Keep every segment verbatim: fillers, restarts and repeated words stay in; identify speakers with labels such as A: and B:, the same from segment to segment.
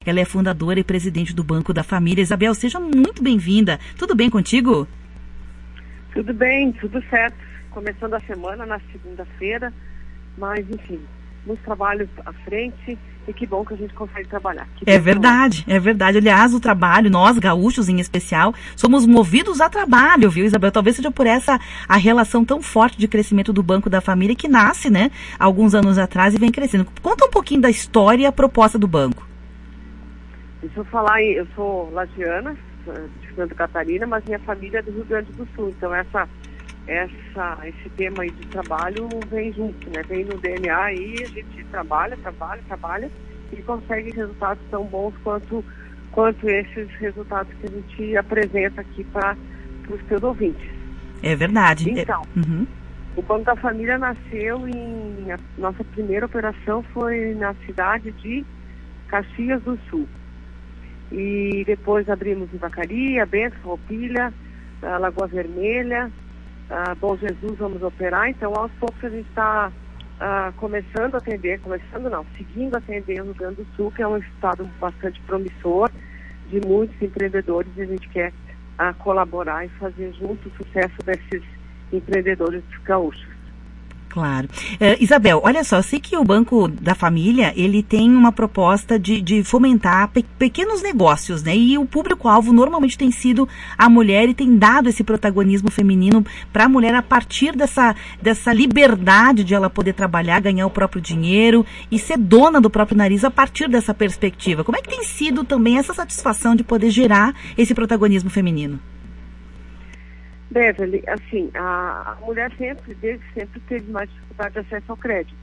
A: Ela é fundadora e presidente do Banco da Família. Isabel, seja muito bem-vinda. Tudo bem contigo?
B: Tudo bem, tudo certo. Começando a semana na segunda-feira, mas enfim, muitos trabalhos à frente e que bom que a gente consegue trabalhar. Que
A: é verdade, é verdade. Aliás, o trabalho, nós gaúchos em especial, somos movidos a trabalho, viu, Isabel? Talvez seja por essa a relação tão forte de crescimento do Banco da Família que nasce, né, alguns anos atrás e vem crescendo. Conta um pouquinho da história e a proposta do banco.
B: Deixa eu falar, eu sou lagiana, de Santa Catarina, mas minha família é do Rio Grande do Sul, então essa, essa, esse tema aí de trabalho vem junto, né? Vem no D N A aí, a gente trabalha, trabalha, trabalha e consegue resultados tão bons quanto, quanto esses resultados que a gente apresenta aqui para os teus ouvintes.
A: É verdade.
B: Então,
A: é... uhum.
B: O Banco da Família nasceu em... A nossa primeira operação foi na cidade de Caxias do Sul. E depois abrimos em Vacaria, Bento, Farroupilha, Lagoa Vermelha, Bom Jesus vamos operar. Então, aos poucos a gente está uh, começando a atender, começando não, seguindo a atender o Rio Grande do Sul, que é um estado bastante promissor, de muitos empreendedores, e a gente quer uh, colaborar e fazer junto o sucesso desses empreendedores gaúchos.
A: Claro. Uh, Isabel, olha só, eu sei que o Banco da Família, ele tem uma proposta de, de fomentar pe- pequenos negócios, né? E o público-alvo normalmente tem sido a mulher e tem dado esse protagonismo feminino para a mulher a partir dessa, dessa liberdade de ela poder trabalhar, ganhar o próprio dinheiro e ser dona do próprio nariz a partir dessa perspectiva. Como é que tem sido também essa satisfação de poder gerar esse protagonismo feminino?
B: Beverly, assim, a, a mulher sempre, desde sempre, teve mais dificuldade de acesso ao crédito.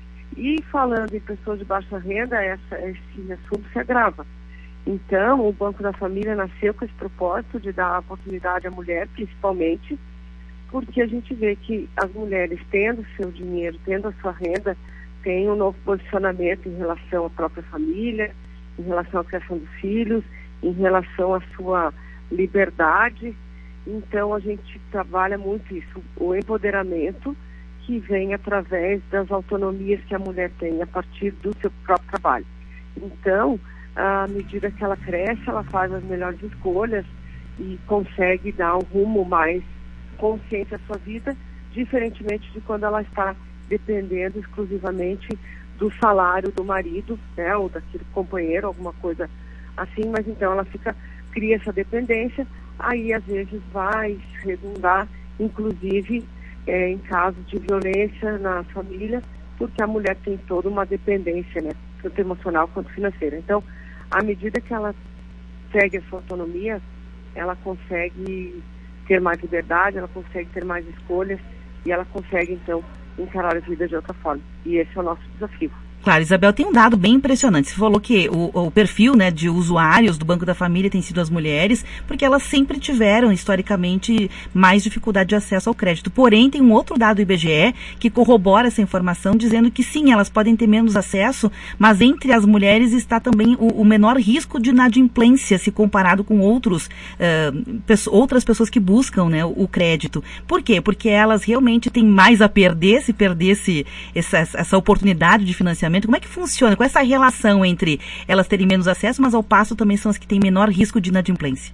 B: E falando em pessoas de baixa renda, essa, esse assunto se agrava. Então, o Banco da Família nasceu com esse propósito de dar oportunidade à mulher, principalmente, porque a gente vê que as mulheres, tendo seu dinheiro, tendo a sua renda, têm um novo posicionamento em relação à própria família, em relação à criação dos filhos, em relação à sua liberdade. Então, a gente trabalha muito isso, o empoderamento que vem através das autonomias que a mulher tem a partir do seu próprio trabalho. Então, à medida que ela cresce, ela faz as melhores escolhas e consegue dar um rumo mais consciente à sua vida, diferentemente de quando ela está dependendo exclusivamente do salário do marido, né, ou daquele companheiro, alguma coisa assim, mas então ela fica, cria essa dependência. Aí, às vezes, vai redundar, inclusive, é, em casos de violência na família, porque a mulher tem toda uma dependência, né, tanto emocional quanto financeira. Então, à medida que ela segue a sua autonomia, ela consegue ter mais liberdade, ela consegue ter mais escolhas e ela consegue, então, encarar a vida de outra forma. E esse é o nosso desafio.
A: Claro, Isabel, tem um dado bem impressionante. Você falou que o, o perfil, né, de usuários do Banco da Família tem sido as mulheres, porque elas sempre tiveram, historicamente, mais dificuldade de acesso ao crédito. Porém, tem um outro dado do I B G E que corrobora essa informação, dizendo que sim, elas podem ter menos acesso, mas entre as mulheres está também o, o menor risco de inadimplência, se comparado com outros, uh, peço, outras pessoas que buscam, né, o, o crédito. Por quê? Porque elas realmente têm mais a perder, se perdesse essa, essa oportunidade de financiamento. Como é que funciona? Qual é essa relação entre elas terem menos acesso, mas ao passo também são as que têm menor risco de inadimplência?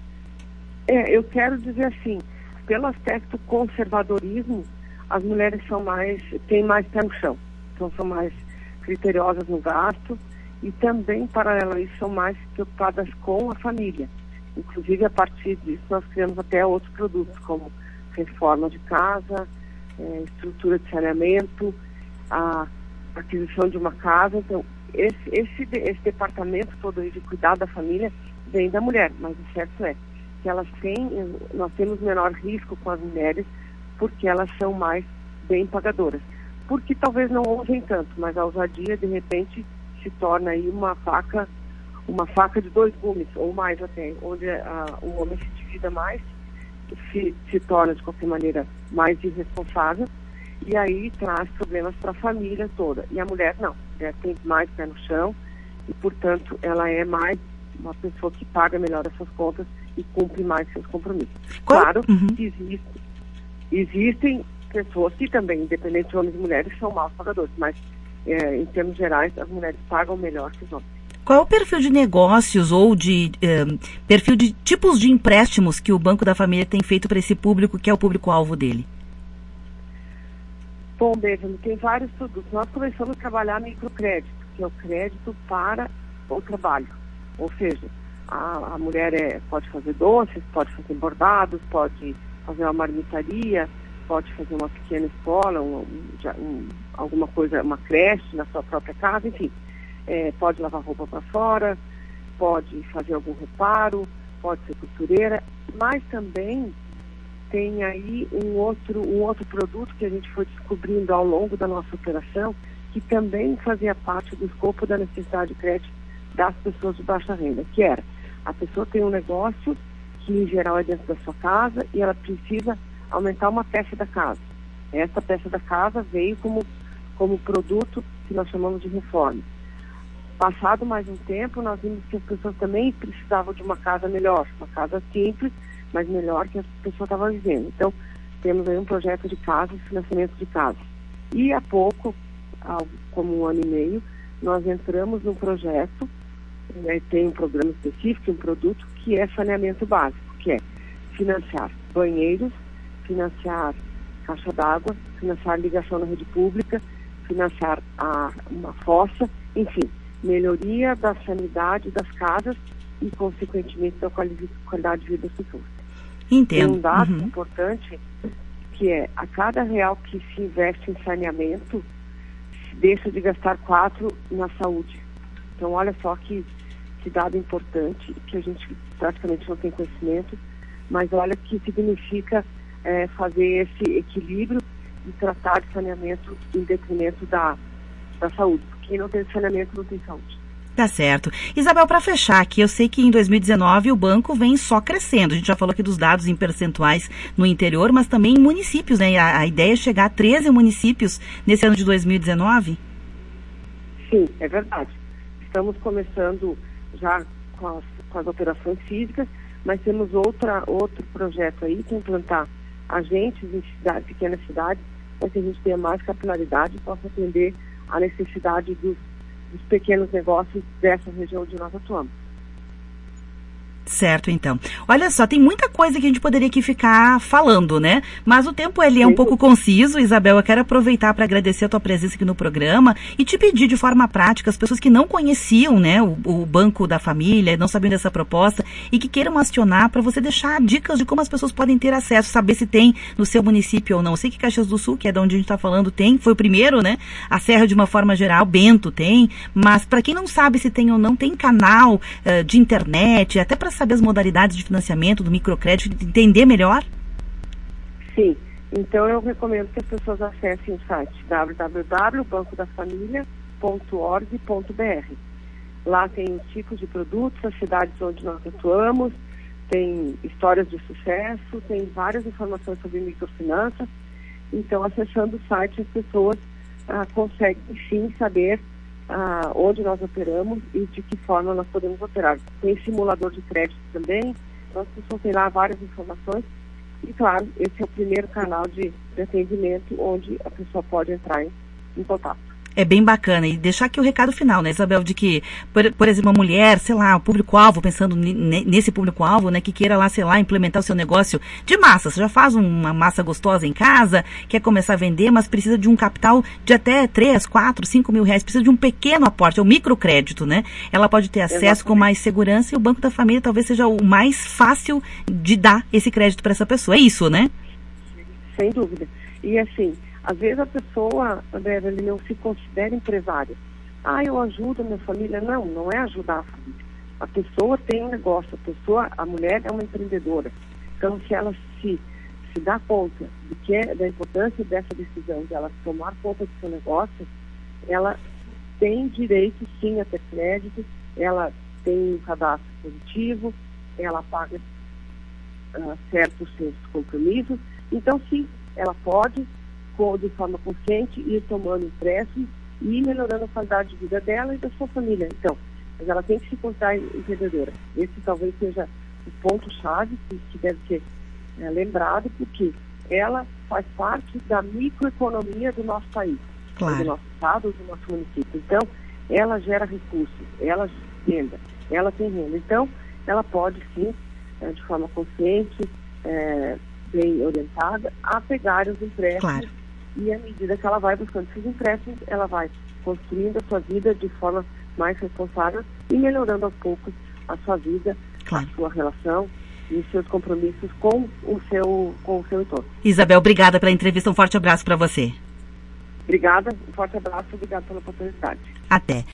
B: É, eu quero dizer assim, pelo aspecto conservadorismo, as mulheres são mais, têm mais pé no chão. Então são mais criteriosas no gasto e também, paralelo a isso, são mais preocupadas com a família. Inclusive, a partir disso, nós criamos até outros produtos, como reforma de casa, é, estrutura de saneamento, a aquisição de uma casa. Então, esse, esse, esse departamento todo aí de cuidar da família vem da mulher, mas o certo é que elas têm, nós temos menor risco com as mulheres porque elas são mais bem pagadoras. Porque talvez não ousem tanto, mas a ousadia, de repente, se torna aí uma faca, uma faca de dois gumes, ou mais até, onde a, o homem se divida mais, se, se torna, de qualquer maneira, mais irresponsável, e aí traz problemas para a família toda. E a mulher não, a mulher tem mais pé no chão e, portanto, ela é mais uma pessoa que paga melhor as suas contas e cumpre mais seus compromissos.
A: Qual?
B: Claro,
A: Uhum.
B: existe, existem pessoas que também, independente de homens e mulheres, são maus pagadores, mas é, em termos gerais, as mulheres pagam melhor que os homens.
A: Qual é o perfil de negócios ou de eh, perfil de tipos de empréstimos que o Banco da Família tem feito para esse público, que é o público-alvo dele?
B: Bom, Benjamin, tem vários produtos. Nós começamos a trabalhar microcrédito, que é o crédito para o trabalho. Ou seja, a, a mulher é, pode fazer doces, pode fazer bordados, pode fazer uma marmitaria, pode fazer uma pequena escola, um, um, alguma coisa, uma creche na sua própria casa, enfim. É, pode lavar roupa para fora, pode fazer algum reparo, pode ser costureira, mas também tem aí um outro, um outro produto que a gente foi descobrindo ao longo da nossa operação, que também fazia parte do escopo da necessidade de crédito das pessoas de baixa renda, que era, a pessoa tem um negócio que em geral é dentro da sua casa e ela precisa aumentar uma peça da casa. Essa peça da casa veio como, como produto que nós chamamos de reforma. Passado mais um tempo, nós vimos que as pessoas também precisavam de uma casa melhor, uma casa simples, mas melhor que a pessoa estava vivendo. Então, temos aí um projeto de casas, financiamento de casas. E há pouco, há como um ano e meio, nós entramos num projeto, né, tem um programa específico, um produto, que é saneamento básico, que é financiar banheiros, financiar caixa d'água, financiar ligação na rede pública, financiar a, uma fossa, enfim, melhoria da sanidade das casas e, consequentemente, da qualidade de vida das pessoas.
A: Entendo.
B: Tem um dado
A: uhum.
B: importante, que é, a cada real que se investe em saneamento, se deixa de gastar quatro na saúde. Então, olha só que, que dado importante, que a gente praticamente não tem conhecimento, mas olha que significa é, fazer esse equilíbrio e tratar de saneamento em detrimento da, da saúde. Quem não tem saneamento não tem saúde.
A: Tá certo. Isabel, para fechar aqui, eu sei que em dois mil e dezenove o banco vem só crescendo. A gente já falou aqui dos dados em percentuais no interior, mas também em municípios, né? A, a ideia é chegar a treze municípios nesse ano de dois mil e dezenove?
B: Sim, é verdade. Estamos começando já com as, com as operações físicas, mas temos outra, outro projeto aí, que é implantar agentes em cidade, pequenas cidades, para que a gente tenha mais capilaridade e possa atender a necessidade dos dos pequenos negócios dessa região onde nós atuamos. Certo, então. Olha só, tem muita coisa que a gente poderia aqui ficar falando, né? Mas o tempo, ele é um pouco conciso. Isabel, eu quero aproveitar para agradecer a tua presença aqui no programa e te pedir de forma prática, as pessoas que não conheciam, né, o, o Banco da Família, não sabiam dessa proposta e que queiram acionar, para você deixar dicas de como as pessoas podem ter acesso, saber se tem no seu município ou não. Eu sei que Caxias do Sul, que é de onde a gente está falando, tem, foi o primeiro, né? A Serra, de uma forma geral, Bento tem, mas para quem não sabe se tem ou não, tem canal uh, de internet, até para saber as modalidades de financiamento do microcrédito, entender melhor? Sim, então eu recomendo que as pessoas acessem o site w w w ponto banco da família ponto org ponto b r. Lá tem os tipos de produtos, as cidades onde nós atuamos, tem histórias de sucesso, tem várias informações sobre microfinanças. Então, acessando o site, as pessoas ah, conseguem sim saber Ah, onde nós operamos e de que forma nós podemos operar. Tem simulador de crédito também, então as pessoas têm lá várias informações e, claro, esse é o primeiro canal de, de atendimento onde a pessoa pode entrar em, em contato. É bem bacana. E deixar aqui o recado final, né, Isabel, de que, por, por exemplo, uma mulher, sei lá, o público-alvo, pensando n- nesse público-alvo, né, que queira lá, sei lá, implementar o seu negócio de massa. Você já faz uma massa gostosa em casa, quer começar a vender, mas precisa de um capital de até três, quatro, cinco mil reais, precisa de um pequeno aporte, é o microcrédito, né? Ela pode ter acesso Exatamente. Com mais segurança e o Banco da Família talvez seja o mais fácil de dar esse crédito para essa pessoa. É isso, né? Sem dúvida. E assim, às vezes a pessoa, André, ele não se considera empresária. Ah, eu ajudo a minha família. Não, não é ajudar a família. A pessoa tem um negócio, a pessoa, a mulher é uma empreendedora. Então, se ela se, se dá conta de que é, da importância dessa decisão, de ela tomar conta do seu negócio, ela tem direito, sim, a ter crédito, ela tem um cadastro positivo, ela paga uh, certos seus compromissos. Então, sim, ela pode, de forma consciente, ir tomando empréstimo e ir melhorando a qualidade de vida dela e da sua família. Então, mas ela tem que se considerar empreendedora. Esse talvez seja o ponto-chave que, que deve ser é, lembrado, porque ela faz parte da microeconomia do nosso país, claro. Do nosso estado, do nosso município. Então, ela gera recursos, ela renda. Ela tem renda. Então, ela pode sim, é, de forma consciente, é, bem orientada, a pegar os empréstimos.
A: Claro.
B: E à medida que ela vai buscando esses empréstimos, ela vai construindo a sua vida de forma mais responsável e melhorando aos poucos a sua vida,
A: Claro.
B: a sua relação e os seus compromissos com o seu, com o seu entorno.
A: Isabel, obrigada pela entrevista. Um forte abraço para você.
B: Obrigada, um forte abraço, obrigada pela oportunidade.
A: Até.